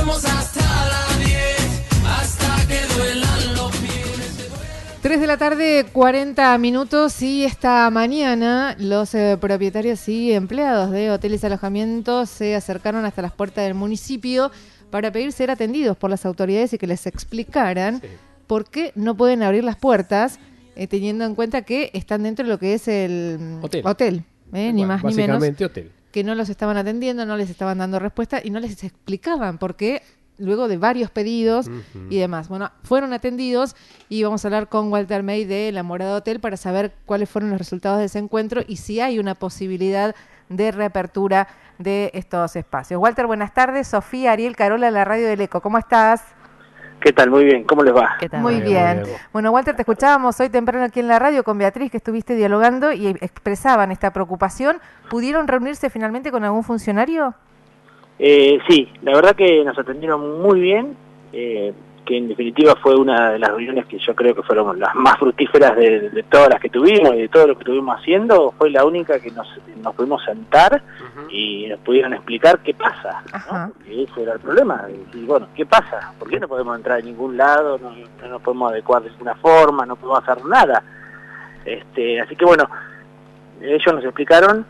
hasta que duelan los pies. 3 de la tarde, 40 minutos, y esta mañana los propietarios y empleados de hoteles y alojamientos se acercaron hasta las puertas del municipio para pedir ser atendidos por las autoridades y que les explicaran por qué no pueden abrir las puertas, teniendo en cuenta que están dentro de lo que es el hotel, ni más ni menos. Básicamente hotel. Que no los estaban atendiendo, no les estaban dando respuesta y no les explicaban por qué, luego de varios pedidos y demás. Bueno, fueron atendidos y vamos a hablar con Walter May de La Morada Hotel para saber cuáles fueron los resultados de ese encuentro y si hay una posibilidad de reapertura de estos espacios. Walter, buenas tardes. Sofía, Ariel, Carola, la radio del Eco. ¿Cómo estás? ¿Qué tal? Muy bien. ¿Cómo les va? ¿Qué tal? Muy bien. Bueno, Walter, te escuchábamos hoy temprano aquí en la radio con Beatriz, que estuviste dialogando y expresaban esta preocupación. ¿Pudieron reunirse finalmente con algún funcionario? Sí, la verdad que nos atendieron muy bien, que en definitiva fue una de las reuniones que yo creo que fueron las más fructíferas de todas las que tuvimos y de todo lo que estuvimos haciendo. Fue la única que nos pudimos sentar y nos pudieron explicar qué pasa, ¿no? Porque ese era el problema. Y bueno, ¿qué pasa? ¿Por qué no podemos entrar a ningún lado? No nos podemos adecuar de ninguna forma, no podemos hacer nada. Así que bueno, ellos nos explicaron.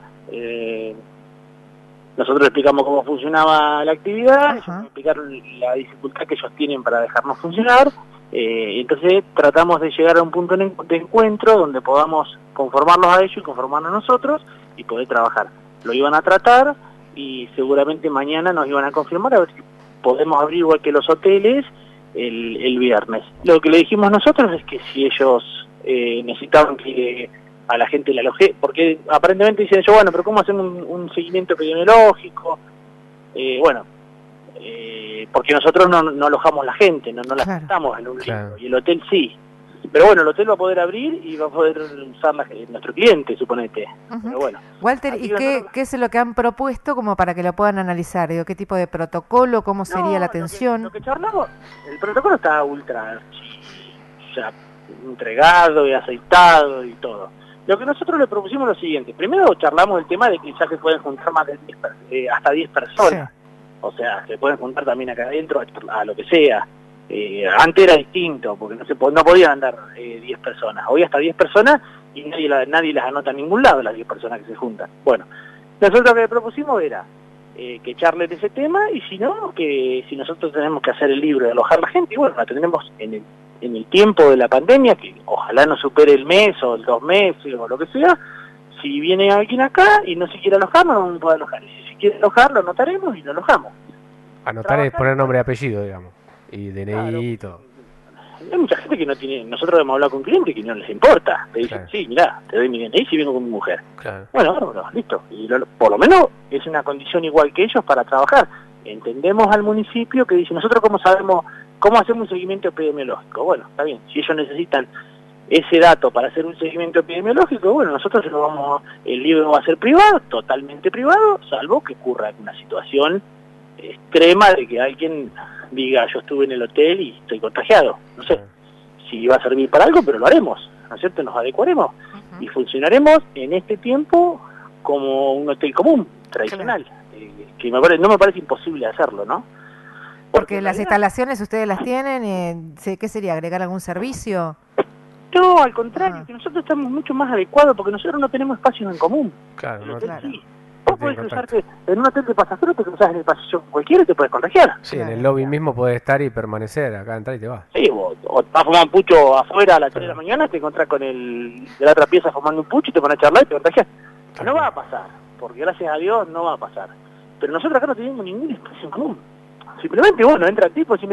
Nosotros explicamos cómo funcionaba la actividad, ellos nos explicaron la dificultad que ellos tienen para dejarnos funcionar, entonces tratamos de llegar a un punto de encuentro donde podamos conformarlos a ellos y conformarnos a nosotros y poder trabajar. Lo iban a tratar y seguramente mañana nos iban a confirmar a ver si podemos abrir igual que los hoteles el viernes. Lo que le dijimos nosotros es que si ellos necesitaban que a la gente la aloje, porque aparentemente dicen ellos, bueno, pero ¿cómo hacen un seguimiento epidemiológico? Porque nosotros no alojamos la gente, no la aceptamos en un libro, y el hotel sí. Pero bueno, el hotel va a poder abrir y va a poder usar nuestro cliente, suponete. Pero bueno. Walter, ¿y qué es lo que han propuesto como para que lo puedan analizar? Digo, ¿qué tipo de protocolo? ¿Cómo sería la atención? Lo que charlamos, el protocolo está ultra, o sea, entregado y aceitado y todo. Lo que nosotros le propusimos es lo siguiente. Primero charlamos el tema de que ya se pueden juntar más de hasta 10 personas. Sí. O sea, se pueden juntar también acá adentro a lo que sea. Antes era distinto, porque no podían andar 10 personas. Hoy hasta 10 personas y nadie las anota en ningún lado, las 10 personas que se juntan. Bueno, nosotros lo que le propusimos era que charlen ese tema y si no, que si nosotros tenemos que hacer el libro de alojar a la gente, y bueno, la tendremos en el tiempo de la pandemia, que ojalá no supere el mes o el 2 meses o lo que sea. Si viene alguien acá y no se quiere alojar, no nos puede alojar. Y si se quiere alojar, lo anotaremos y lo alojamos. Anotar es poner nombre y apellido, digamos, y DNI y todo. Hay mucha gente que no tiene, nosotros hemos hablado con clientes que no les importa. Te dicen, sí, mirá, te doy mi DNI si vengo con mi mujer. Bueno, listo. Y por lo menos es una condición igual que ellos para trabajar. Entendemos al municipio que dice, nosotros cómo sabemos, cómo hacemos un seguimiento epidemiológico. Bueno, está bien, si ellos necesitan ese dato para hacer un seguimiento epidemiológico, bueno, nosotros el libro va a ser privado, totalmente privado, salvo que ocurra alguna situación extrema de que alguien diga, yo estuve en el hotel y estoy contagiado. No sé si va a servir para algo, pero lo haremos, ¿no es cierto? Nos adecuaremos y funcionaremos en este tiempo como un hotel común, tradicional, que no me parece imposible hacerlo, ¿no? Porque las instalaciones ustedes las tienen, ¿qué sería? ¿Agregar algún servicio? No, al contrario, que nosotros estamos mucho más adecuados porque nosotros no tenemos espacios en común. Claro, no, sí. Vos podés cruzarte en un hotel de pasajeros, te cruzás en el pasillo cualquiera y te puedes contagiar. Sí, en el lobby mismo podés estar y permanecer, acá entrar y te vas. Sí, o te vas a fumar un pucho afuera a las 3 de la mañana, te encontrás con el de la otra pieza fumando un pucho y te pones a charlar y te contagias. No va a pasar, porque gracias a Dios no va a pasar. Pero nosotros acá no tenemos ningún espacio en común. Simplemente, bueno, entra el tipo y dice,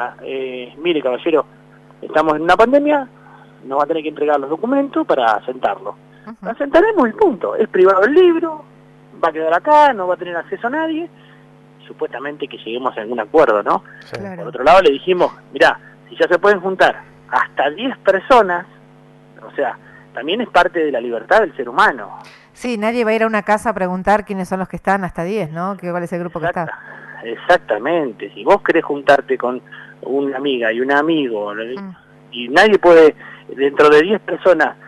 mire caballero, estamos en una pandemia, nos va a tener que entregar los documentos para sentarlo. La sentaremos y punto. Es privado el libro, va a quedar acá, no va a tener acceso a nadie, supuestamente que lleguemos a algún acuerdo, ¿no? Sí. Claro. Por otro lado le dijimos, mirá, si ya se pueden juntar hasta 10 personas, o sea, también es parte de la libertad del ser humano. Sí, nadie va a ir a una casa a preguntar quiénes son los que están hasta 10, ¿no? ¿Cuál es el grupo que está? Exactamente. Si vos querés juntarte con una amiga y un amigo, y nadie puede, dentro de 10 personas,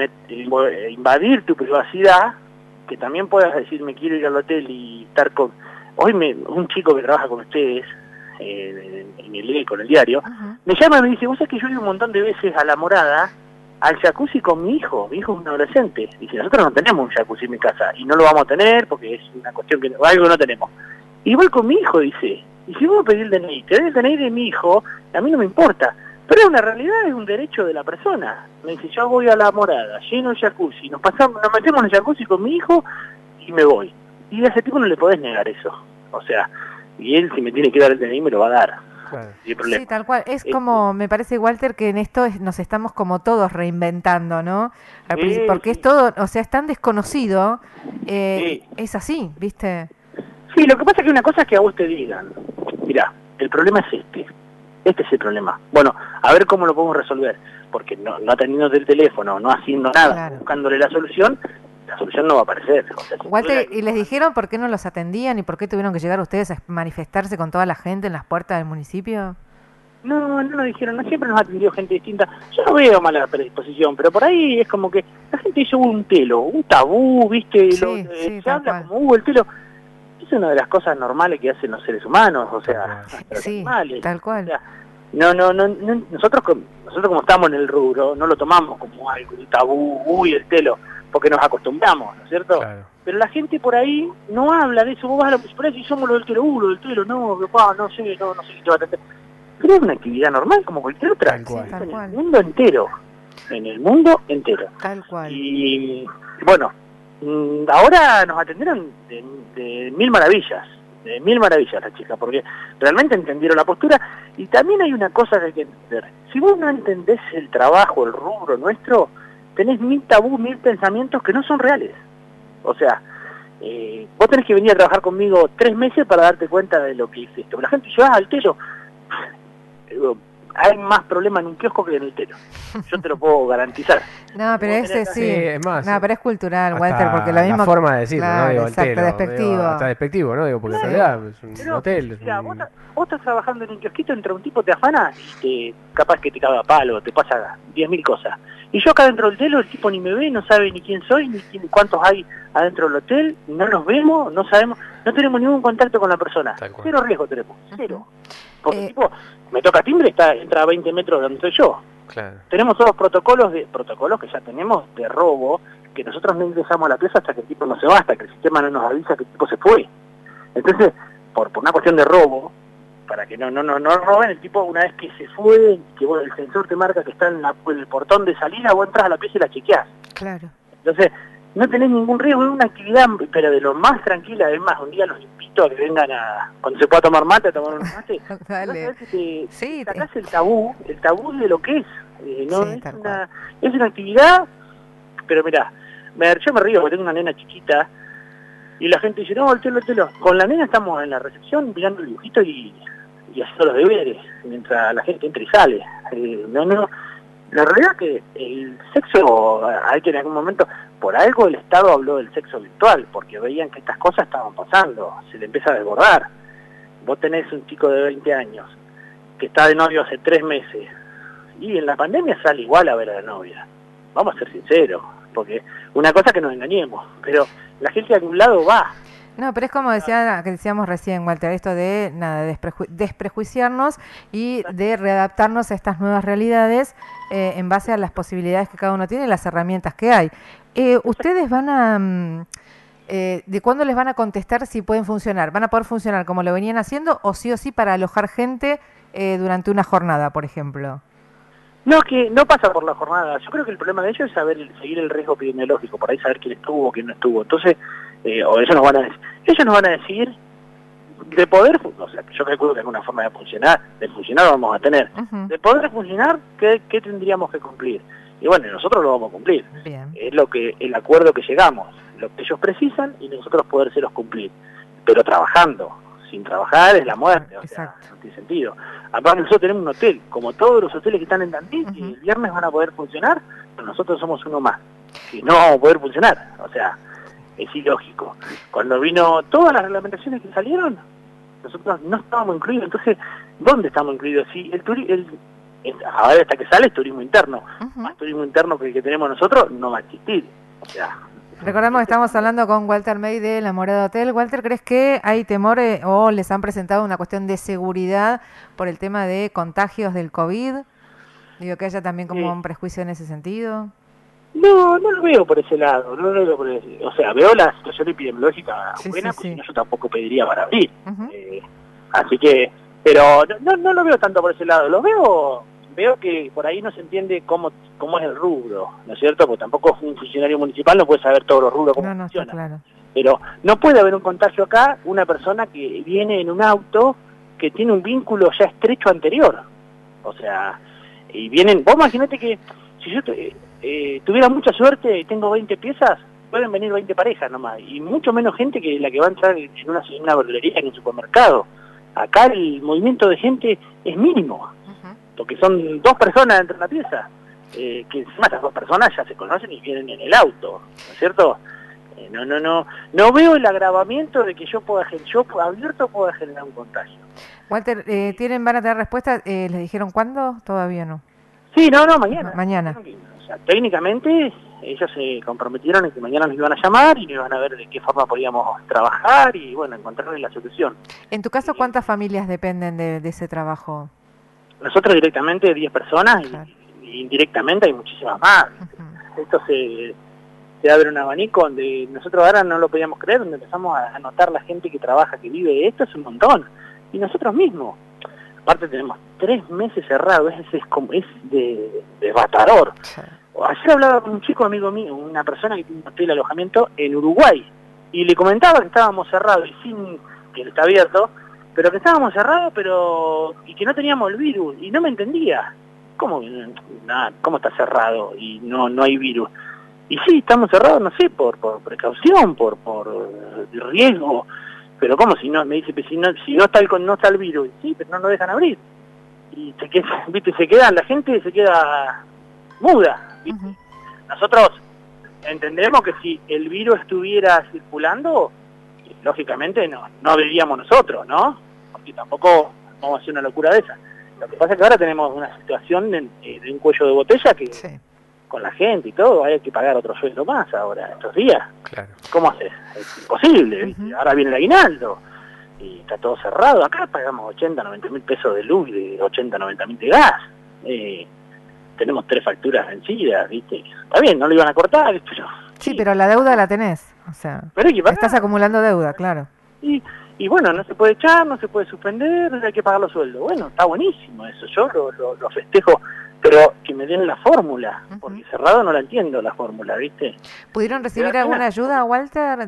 invadir tu privacidad, que también puedas decir, me quiero ir al hotel y estar con... un chico que trabaja con ustedes, en el Eco, en el diario, me llama y me dice, vos sabés que yo he ido un montón de veces a La Morada, al jacuzzi con mi hijo es un adolescente. Dice, nosotros no tenemos un jacuzzi en mi casa, y no lo vamos a tener porque es una cuestión que algo no tenemos. Y voy con mi hijo, dice, y si vos me pedís el DNI, te doy el DNI de mi hijo, a mí no me importa. Pero es una realidad, es un derecho de la persona. Me dice, yo voy a La Morada, lleno el jacuzzi, nos metemos en el jacuzzi con mi hijo y me voy. Y a ese tipo no le podés negar eso. O sea, y él si me tiene que dar el DNI me lo va a dar. Claro. Sí, tal cual. Es como, me parece, Walter, que en esto nos estamos como todos reinventando, ¿no? Porque es todo, o sea, es tan desconocido, es así, ¿viste? Sí, lo que pasa es que una cosa es que a vos te digan, mirá, el problema es este es el problema. Bueno, a ver cómo lo podemos resolver, porque no atendiendo del teléfono, no haciendo nada, Claro. buscándole la solución no va a aparecer. O sea, Walter, ¿y les dijeron por qué no los atendían y por qué tuvieron que llegar ustedes a manifestarse con toda la gente en las puertas del municipio? No nos dijeron, no siempre nos atendió gente distinta. Yo no veo mala predisposición, pero por ahí es como que la gente hizo un telo, un tabú, ¿viste? Sí, Se habla como el telo. Es una de las cosas normales que hacen los seres humanos, o sea, los Sí, animales. tal cual. O sea, nosotros como estamos en el rubro, no lo tomamos como algo, un tabú, el telo, porque nos acostumbramos, ¿no es cierto? Claro. Pero la gente por ahí no habla de eso. Vos vas a la municipalidad y somos los del telo, no, papá, no sé qué te va a atender. Pero es una actividad normal como cualquier otra. Tal cual. Sí, tal cual. En el mundo entero. En el mundo entero. Tal cual. Y bueno, ahora nos atendieron de mil maravillas. De mil maravillas la chica, porque realmente entendieron la postura. Y también hay una cosa que hay que entender. Si vos no entendés el trabajo, el rubro nuestro, tenés 1000 tabús, 1000 pensamientos que no son reales. O sea, vos tenés que venir a trabajar conmigo 3 meses para darte cuenta de lo que hiciste. Pero la gente dice, al telo. Hay más problemas en un kiosco que en el telo. Yo te lo puedo garantizar. No, pero ese sí. es más. No, pero es cultural, Hasta Walter, porque lo mismo. la forma de decirlo, claro, ¿no? Digo, exacto, el telo, despectivo. digo, hasta despectivo, ¿no? Digo, porque en realidad es un Pero, hotel. Es mira, un... vos estás trabajando en un kiosquito, entra un tipo, te afana y capaz que te caga a palo, te pasa 10.000 cosas. Y yo acá dentro del telo, el tipo ni me ve, no sabe ni quién soy, ni cuántos hay adentro del hotel, no nos vemos, no sabemos, no tenemos ningún contacto con la persona. Cero riesgo tenemos, cero. Porque el tipo, me toca timbre, entra a 20 metros de donde estoy yo. Claro. Tenemos todos protocolos que ya tenemos de robo, que nosotros no ingresamos a la pieza hasta que el tipo no se va, hasta que el sistema no nos avisa que el tipo se fue. Entonces, por una cuestión de robo, para que no roben, el tipo una vez que se fue, que bueno, el sensor te marca que está en el portón de salida, vos entras a la pieza y la chequeás. Claro. Entonces, no tenés ningún riesgo, es una actividad, pero de lo más tranquila. Además, un día los invito a que vengan cuando se pueda tomar mate, a tomar un mate. Dale. Sí, sacás el tabú de lo que es. No Sí, es una actividad, pero mirá, yo me río porque tengo una nena chiquita y la gente dice, no, el telo. Con la nena estamos en la recepción mirando el dibujito y haciendo los deberes, mientras la gente entra y sale. La realidad es que el sexo, hay que en algún momento, por algo el Estado habló del sexo virtual, porque veían que estas cosas estaban pasando, se le empieza a desbordar. Vos tenés un chico de 20 años que está de novio hace 3 meses, y en la pandemia sale igual a ver a la novia. Vamos a ser sinceros, porque una cosa es que nos engañemos, pero la gente de algún lado va. No, pero es como decíamos recién, Walter, esto de desprejuiciarnos y de readaptarnos a estas nuevas realidades en base a las posibilidades que cada uno tiene y las herramientas que hay. ¿Ustedes van a... ¿de cuándo les van a contestar si pueden funcionar? ¿Van a poder funcionar como lo venían haciendo o sí para alojar gente durante una jornada, por ejemplo? No, que no pasa por la jornada. Yo creo que el problema de ellos es seguir el riesgo epidemiológico, por ahí saber quién estuvo o quién no estuvo. Entonces, o ellos nos van a decir de poder, o sea, yo calculo que alguna forma de funcionar vamos a tener. De poder funcionar, ¿qué tendríamos que cumplir? Y bueno, nosotros lo vamos a cumplir. Bien. Es el acuerdo que llegamos, lo que ellos precisan y nosotros podérselos cumplir. Pero trabajando. Sin trabajar es la muerte, o sea, no tiene sentido. Aparte nosotros tenemos un hotel, como todos los hoteles que están en Tandil, que el viernes van a poder funcionar, pero nosotros somos uno más, que no vamos a poder funcionar, o sea, es ilógico. Cuando vino todas las reglamentaciones que salieron, nosotros no estábamos incluidos, entonces, ¿dónde estamos incluidos? Si ahora hasta que sale es turismo interno, más turismo interno que el que tenemos nosotros no va a existir, o sea, Recordemos que estamos hablando con Walter May de La Morada Hotel. Walter, ¿crees que hay temor o les han presentado una cuestión de seguridad por el tema de contagios del COVID? Digo, que haya también como un prejuicio en ese sentido. No, no lo veo por ese lado. No lo veo por ese, o sea, veo la situación epidemiológica buena, porque si no yo tampoco pediría para abrir. Así que, pero no lo veo tanto por ese lado. Lo veo que por ahí no se entiende cómo es el rubro, ¿no es cierto? Porque tampoco un funcionario municipal no puede saber todos los rubros cómo funciona. Está claro. Pero no puede haber un contagio acá, una persona que viene en un auto que tiene un vínculo ya estrecho anterior. O sea, y vienen, vos imaginate que si yo tuviera mucha suerte y tengo 20 piezas, pueden venir 20 parejas nomás, y mucho menos gente que la que va a entrar en una verdulería, en un supermercado. Acá el movimiento de gente es mínimo, porque son 2 personas dentro de la pieza, que encima esas 2 personas ya se conocen y vienen en el auto, ¿no es cierto? No veo el agravamiento de que yo abierto pueda generar un contagio. Walter, van a tener respuesta? ¿Les dijeron cuándo? Todavía no. Sí, mañana. Mañana. O sea, técnicamente ellos se comprometieron en que mañana nos iban a llamar y nos iban a ver de qué forma podíamos trabajar y, bueno, encontrarle la solución. En tu caso, ¿cuántas familias dependen de ese trabajo? Nosotros directamente 10 personas, claro. y indirectamente hay muchísimas más. Esto se abre un abanico donde nosotros ahora no lo podíamos creer, donde empezamos a notar la gente que trabaja, que vive de esto, es un montón. Y nosotros mismos. Aparte tenemos 3 meses cerrados, es devastador. Sí. Ayer hablaba con un chico amigo mío, una persona que tiene un hotel de alojamiento en Uruguay, y le comentaba que estábamos cerrados, y sin que está abierto, pero que estábamos cerrados, y que no teníamos el virus, y no me entendía. ¿Cómo está cerrado y no hay virus? Y sí, estamos cerrados, no sé, por precaución, por riesgo. Pero ¿cómo? Si no, me dice, si no está el virus, sí, pero no lo dejan abrir. Y la gente se queda muda, ¿viste? Nosotros entendemos que si el virus estuviera circulando, lógicamente no abriríamos nosotros, ¿no? Porque tampoco vamos a hacer una locura de esa. Lo que pasa es que ahora tenemos una situación de un cuello de botella que... Sí. Con la gente y todo, hay que pagar otro sueldo más ahora, estos días. Claro. ¿Cómo haces? Es imposible, ¿viste? Ahora viene el aguinaldo y está todo cerrado. Acá pagamos 80, 90 mil pesos de luz y de 80, 90 mil de gas. Tenemos 3 facturas vencidas, ¿viste? Está bien, no lo iban a cortar, pero... Sí, pero la deuda la tenés, o sea, pero hay que pagar. Estás acumulando deuda, claro. Y bueno, no se puede echar, no se puede suspender, hay que pagar los sueldos. Bueno, está buenísimo eso, yo lo festejo. Pero que me den la fórmula, porque cerrado no la entiendo la fórmula, ¿viste? ¿Pudieron recibir alguna ayuda, Walter,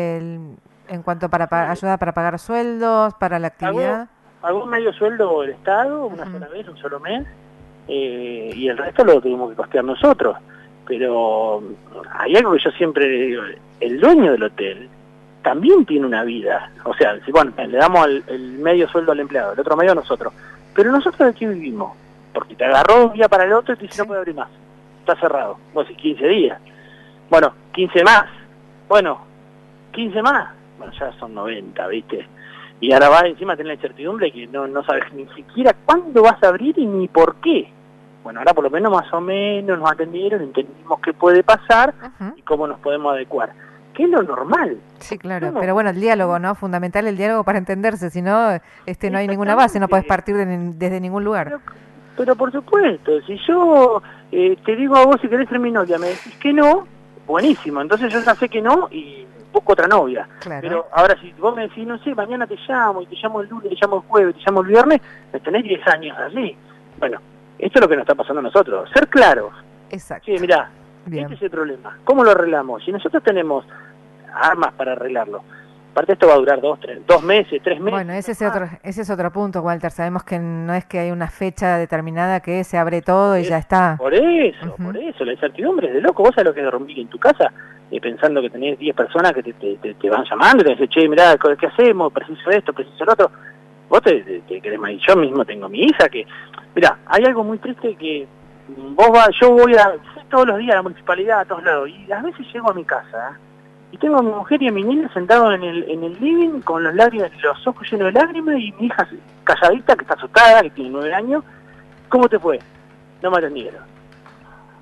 en cuanto para ayuda para pagar sueldos, para la actividad? Algún medio sueldo del Estado, una sola vez, un solo mes, y el resto lo tuvimos que costear nosotros. Pero hay algo que yo siempre digo, el dueño del hotel también tiene una vida. O sea, bueno, le damos el medio sueldo al empleado, el otro medio a nosotros. Pero nosotros de qué vivimos. Porque te agarró un día para el otro y te dice no puede abrir más. Está cerrado. Vos decís 15 días. Bueno, 15 más. Bueno, 15 más. Bueno, ya son 90, ¿viste? Y ahora vas encima a tener la incertidumbre que no sabes ni siquiera cuándo vas a abrir y ni por qué. Bueno, ahora por lo menos más o menos nos atendieron, entendimos qué puede pasar y cómo nos podemos adecuar. Que es lo normal. Sí, claro. Pero bueno, el diálogo, ¿no? Fundamental el diálogo para entenderse. Si no, no hay ninguna base, no podés partir desde ningún lugar. Pero por supuesto, si yo te digo a vos si querés ser mi novia, me decís que no, buenísimo, entonces yo ya sé que no y busco otra novia. Claro. Pero ahora si vos me decís, no sé, mañana te llamo, y te llamo el lunes, te llamo el jueves, te llamo el viernes, me tenés 10 años así. Bueno, esto es lo que nos está pasando a nosotros, ser claros. Exacto. Sí, mirá, este es el problema, ¿cómo lo arreglamos? Si nosotros tenemos armas para arreglarlo, aparte esto va a durar 2 meses, 3 meses. Bueno, ese es otro punto, Walter. Sabemos que no es que hay una fecha determinada que se abre todo y ya está. Por eso, la incertidumbre es de loco. Vos sabés lo que es dormir en tu casa pensando que tenés 10 personas que te van llamando y te dicen, che, mirá, ¿qué hacemos? Preciso esto, preciso lo otro. Vos te querés más. Yo mismo tengo mi hija que... Mirá, hay algo muy triste que yo voy todos los días a la municipalidad, a todos lados, y a veces llego a mi casa, y tengo a mi mujer y a mi niña sentados en el living con los ojos llenos de lágrimas y mi hija calladita, que está asustada, que tiene 9 años. ¿Cómo te fue? No me atendieron.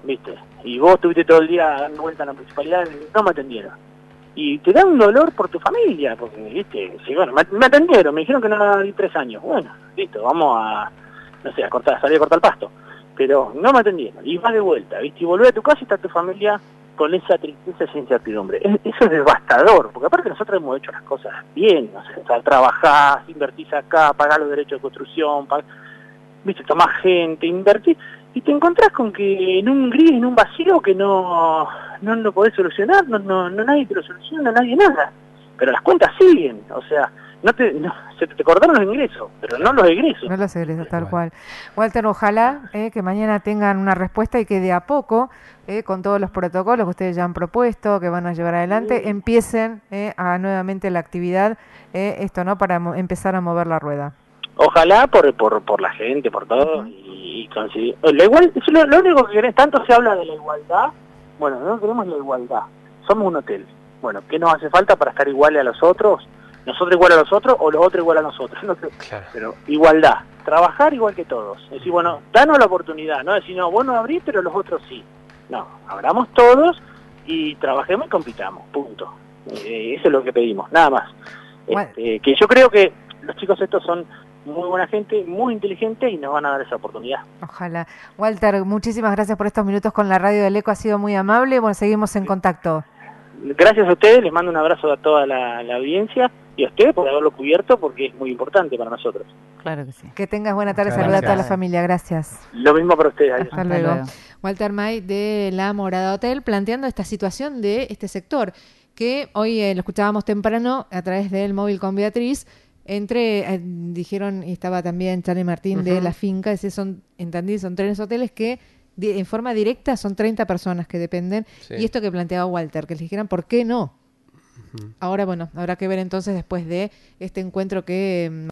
¿viste? Y vos estuviste todo el día dando vuelta a la municipalidad y no me atendieron. Y te da un dolor por tu familia, porque, ¿viste? Sí, bueno, me atendieron, me dijeron que no di 3 años. Bueno, listo, vamos a, no sé, salir a cortar el pasto. Pero no me atendieron, y vas de vuelta, ¿viste? Y volvés a tu casa y está tu familia con esa tristeza, esa incertidumbre. Eso es devastador, porque aparte nosotros hemos hecho las cosas bien, o sea, trabajás, invertís acá, pagás los derechos de construcción, ¿viste? Tomás gente, invertís, y te encontrás con que en un gris, en un vacío que no lo podés solucionar, no nadie te lo soluciona, nadie nada. Pero las cuentas siguen, o sea, se te cortaron los ingresos, pero no los egresos. No los egresos, tal cual. Walter, ojalá que mañana tengan una respuesta y que de a poco, con todos los protocolos que ustedes ya han propuesto, que van a llevar adelante, empiecen a nuevamente la actividad, esto, ¿no? Para empezar a mover la rueda. Ojalá por la gente, por todo, y conseguir. Lo único que querés, tanto se habla de la igualdad, bueno, no queremos la igualdad, somos un hotel. Bueno, ¿qué nos hace falta para estar iguales a los otros? ¿Nosotros igual a los otros o los otros igual a nosotros? No sé. Claro. Pero igualdad, trabajar igual que todos. Es decir, bueno, danos la oportunidad, no decir, no, vos no abrís, pero los otros sí. No, abramos todos y trabajemos y compitamos, punto. Eso es lo que pedimos, nada más. Que yo creo que los chicos estos son muy buena gente, muy inteligente y nos van a dar esa oportunidad. Ojalá. Walter, muchísimas gracias por estos minutos con la Radio del Eco, ha sido muy amable. Bueno, seguimos en contacto. Gracias a ustedes, les mando un abrazo a toda la audiencia y a ustedes por haberlo cubierto porque es muy importante para nosotros. Claro que sí. Que tengas buena tarde, saluda a toda la familia, gracias. Lo mismo para ustedes. Hasta luego. Walter May de La Morada Hotel planteando esta situación de este sector que hoy lo escuchábamos temprano a través del móvil con Beatriz. Dijeron, y estaba también Charlie Martín de La Finca, son 3 hoteles que en forma directa son 30 personas que dependen, y esto que planteaba Walter, que les dijeran ¿por qué no? Ahora, bueno, habrá que ver entonces después de este encuentro que